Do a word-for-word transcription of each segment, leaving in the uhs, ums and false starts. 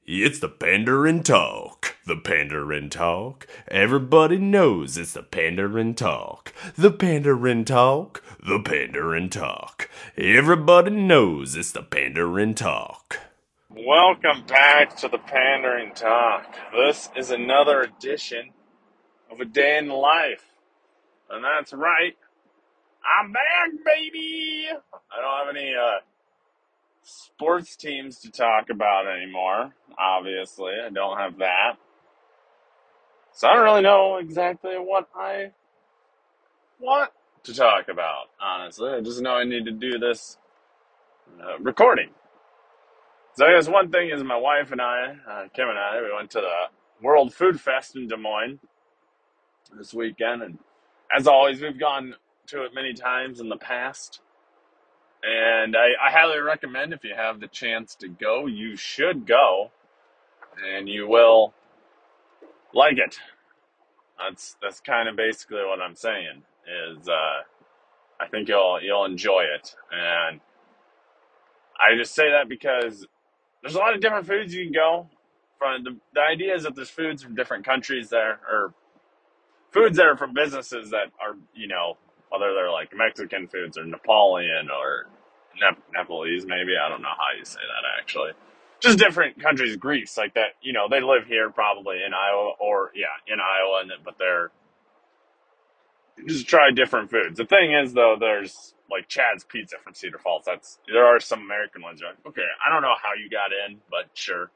It's the Pandarin Talk. The Pandarin Talk. Everybody knows it's the Pandarin Talk. The Pandarin Talk. The Pandarin Talk. Everybody knows it's the Pandarin Talk. Welcome back to the Pandering Talk. This is another edition of A Day in the Life. And that's right, I'm back, baby! I don't have any uh, sports teams to talk about anymore, obviously. I don't have that. So I don't really know exactly what I want to talk about, honestly. I just know I need to do this uh, recording. So I guess one thing is my wife and I, uh, Kim and I, we went to the World Food Fest in Des Moines this weekend, and as always, we've gone to it many times in the past. And I, I highly recommend, if you have the chance to go, you should go, and you will like it. That's that's kind of basically what I'm saying. Is uh, I think you'll you'll enjoy it, and I just say that because there's a lot of different foods you can go. From the, the idea is that there's foods from different countries there, or foods that are from businesses that are, you know, whether they're like Mexican foods or Napoleon or Nep- Nepalese, maybe. I don't know how you say that actually. Just different countries, Greece, like that, you know, they live here probably in Iowa or, yeah, in Iowa, and but they're just try different foods. The thing is, though, there's like Chad's Pizza from Cedar Falls. That's, there are some American ones. You're like, okay, I don't know how you got in, but sure.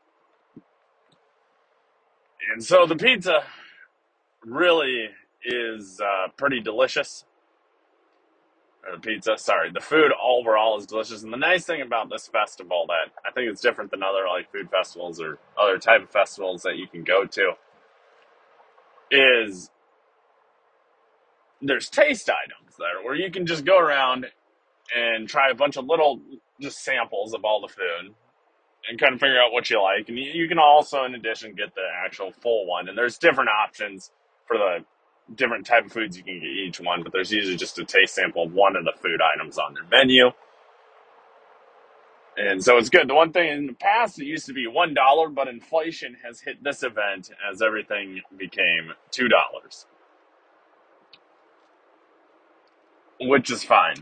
And so the pizza really is uh, pretty delicious. Or the pizza, sorry, the food overall is delicious. And the nice thing about this festival that I think it's different than other like food festivals or other type of festivals that you can go to is there's taste items there where you can just go around and try a bunch of little just samples of all the food and kind of figure out what you like. And you, you can also, in addition, get the actual full one. And there's different options for the different type of foods you can get each one, but there's usually just a taste sample of one of the food items on their menu. And so it's good. The one thing in the past, it used to be one dollar, but inflation has hit this event as everything became two dollars, which is fine.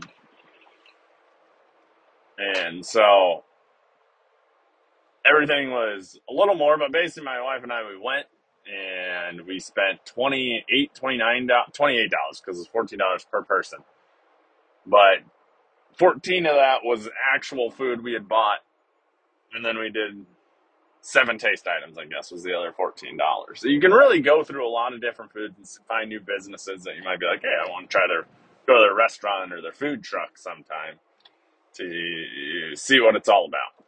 And so everything was a little more, but basically my wife and I, we went and we spent twenty-eight, twenty-nine, twenty-eight dollars because it's fourteen dollars per person. But fourteen of that was actual food we had bought. And then we did seven taste items, I guess, was the other fourteen dollars. So you can really go through a lot of different foods and find new businesses that you might be like, hey, I want to try to go to their restaurant or their food truck sometime to see what it's all about.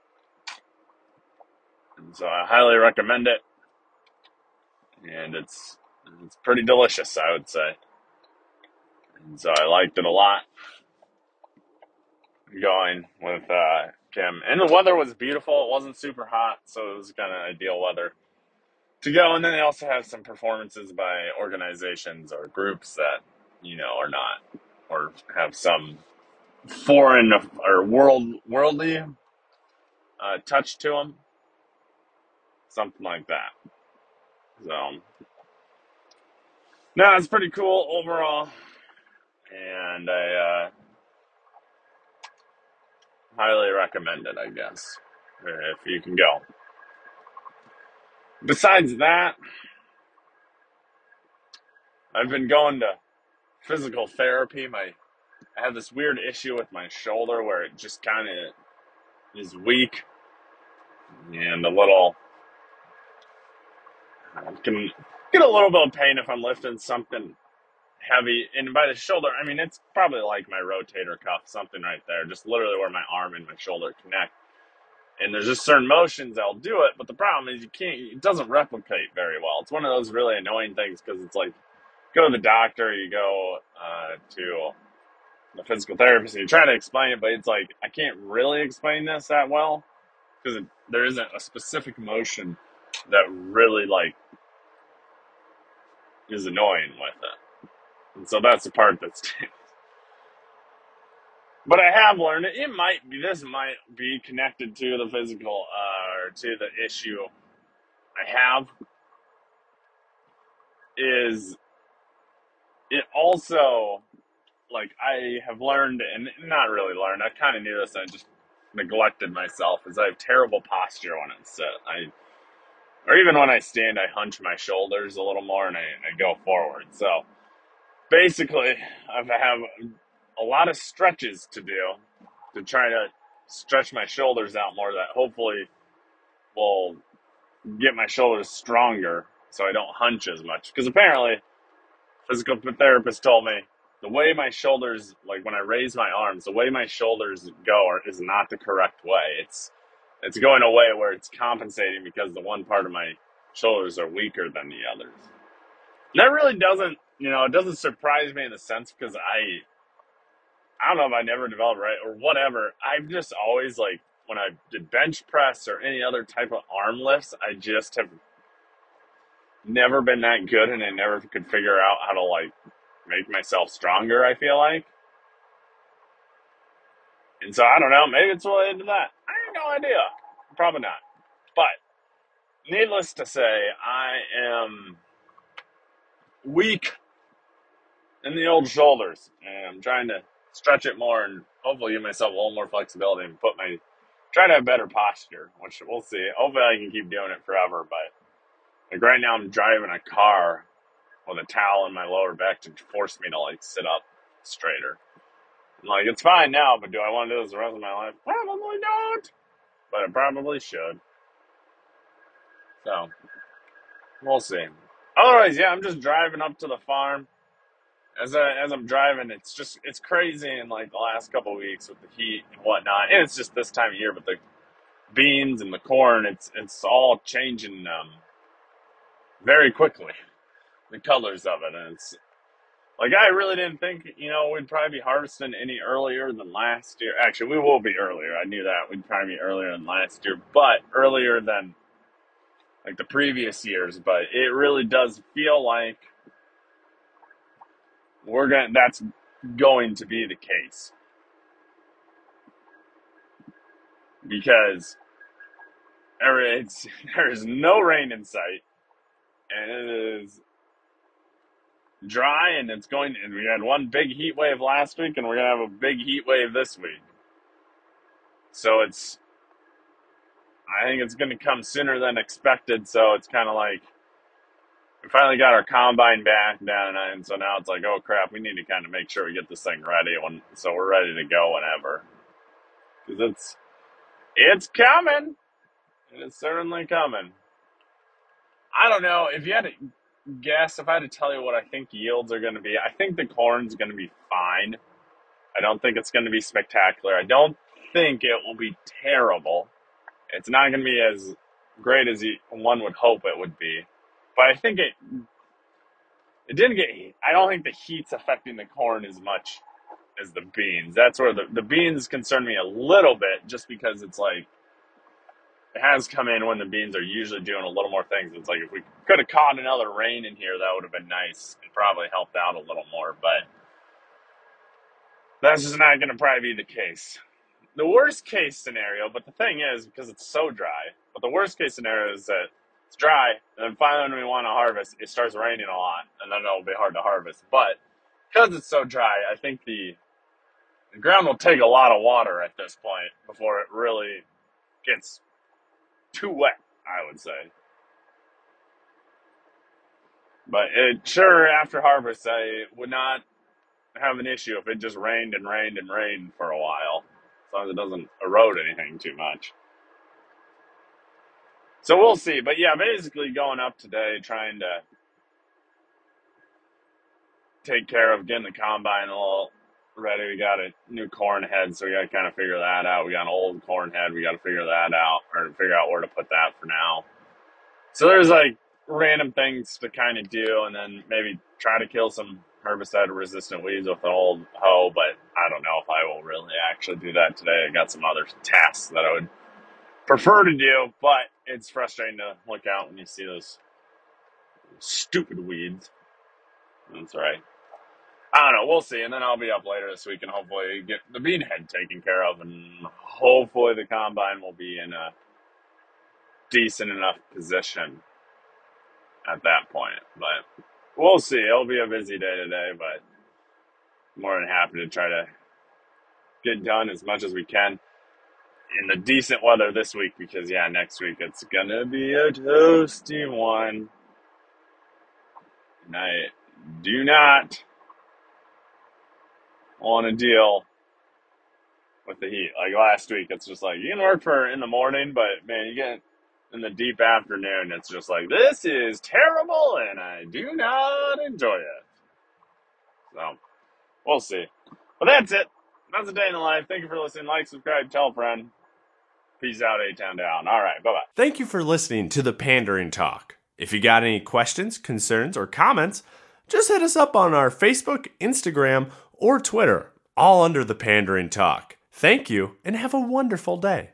And so I highly recommend it. And it's it's pretty delicious, I would say. And so I liked it a lot going with uh, Kim. And the weather was beautiful. It wasn't super hot, so it was kind of ideal weather to go. And then they also have some performances by organizations or groups that, you know, are not, or have some foreign or world worldly uh, touch to them, something like that. So, no, it's pretty cool overall, and I uh, highly recommend it, I guess, if you can go. Besides that, I've been going to physical therapy. My I have this weird issue with my shoulder where it just kind of is weak and a little, I can get a little bit of pain if I'm lifting something heavy. And by the shoulder, I mean, it's probably like my rotator cuff, something right there, just literally where my arm and my shoulder connect. And there's just certain motions that'll do it, but the problem is you can't, it doesn't replicate very well. It's one of those really annoying things because it's like, go to the doctor, you go uh, to the physical therapist, and you try to explain it, but it's like, I can't really explain this that well because there isn't a specific motion that really like is annoying with it. And so that's the part that's but I have learned it. It might be, this might be connected to the physical uh, there too. The issue I have is it also, like, I have learned, and not really learned, I kind of knew this, I just neglected myself, is I have terrible posture when I sit. I, or even when I stand, I hunch my shoulders a little more and I, I go forward. So basically, I have a lot of stretches to do to try to stretch my shoulders out more, that hopefully will get my shoulders stronger so I don't hunch as much. Because apparently, physical therapist told me the way my shoulders, like when I raise my arms, the way my shoulders go are, is not the correct way. It's it's going a way where it's compensating because the one part of my shoulders are weaker than the others. And that really doesn't, you know, it doesn't surprise me in the sense because I, I don't know if I never developed right or whatever. I've just always, like, when I did bench press or any other type of arm lifts, I just have never been that good, and I never could figure out how to, like, make myself stronger, I feel like. And so, I don't know, maybe it's related to that. I have no idea. Probably not. But, needless to say, I am weak in the old shoulders, and I'm trying to stretch it more and hopefully give myself a little more flexibility and put my, try to have better posture, which we'll see. Hopefully I can keep doing it forever, but, like, right now I'm driving a car with a towel in my lower back to force me to, like, sit up straighter. Like, it's fine now, but do I want to do this the rest of my life? Probably not. But I probably should. So, we'll see. Otherwise, yeah, I'm just driving up to the farm. As I, as I'm driving, it's just, it's crazy in, like, the last couple of weeks with the heat and whatnot. And it's just this time of year, but the beans and the corn, it's it's all changing um, very quickly. The colors of it. And it's, like, I really didn't think, you know, we'd probably be harvesting any earlier than last year. Actually, we will be earlier. I knew that. We'd probably be earlier than last year, but earlier than, like, the previous years. But it really does feel like we're going to, that's going to be the case. Because there is, there is no rain in sight. And it is dry, and it's going, and we had one big heat wave last week, and we're going to have a big heat wave this week. So it's, I think it's going to come sooner than expected. So it's kind of like, we finally got our combine back down, and so now it's like, oh crap, we need to kind of make sure we get this thing ready when, so we're ready to go whenever. Because it's, it's coming. It is certainly coming. I don't know, if you had to guess, if I had to tell you what I think yields are going to be, I think the corn's going to be fine. I don't think it's going to be spectacular. I don't think it will be terrible. It's not going to be as great as one would hope it would be. But I think it it didn't get heat. I don't think the heat's affecting the corn as much as the beans. That's where the, the beans concern me a little bit, just because it's like, it has come in when the beans are usually doing a little more things. It's like, if we could have caught another rain in here, that would have been nice and probably helped out a little more. But that's just not going to probably be the case. The worst case scenario, but the thing is, because it's so dry, but the worst case scenario is that it's dry, and then finally when we want to harvest, it starts raining a lot, and then it'll be hard to harvest. But because it's so dry, I think the, the ground will take a lot of water at this point before it really gets too wet, I would say. But it, sure, after harvest, I would not have an issue if it just rained and rained and rained for a while, as long as it doesn't erode anything too much. So we'll see. But yeah, basically going up today, trying to take care of getting the combine a little ready. We got a new corn head, so we got to kind of figure that out. We got an old corn head. We got to figure that out, or figure out where to put that for now. So there's, like, random things to kind of do, and then maybe try to kill some herbicide-resistant weeds with an old hoe, but I don't know if I will really actually do that today. I got some other tasks that I would prefer to do, but it's frustrating to look out when you see those stupid weeds. That's right. I don't know. We'll see, and then I'll be up later this week and hopefully get the bean head taken care of, and hopefully the combine will be in a decent enough position at that point. But we'll see. It'll be a busy day today, but more than happy to try to get done as much as we can in the decent weather this week, because yeah, next week it's gonna be a toasty one. And I do not want to deal with the heat. Like last week, it's just like you can work for in the morning, but man, you get in the deep afternoon, it's just like this is terrible, and I do not enjoy it. So we'll see. But that's it. That's a day in the life. Thank you for listening. Like, subscribe, tell a friend. Peace out, A-Town down. All right, bye-bye. Thank you for listening to the Pandering Talk. If you got any questions, concerns, or comments, just hit us up on our Facebook, Instagram, or Twitter, all under the Pandering Talk. Thank you, and have a wonderful day.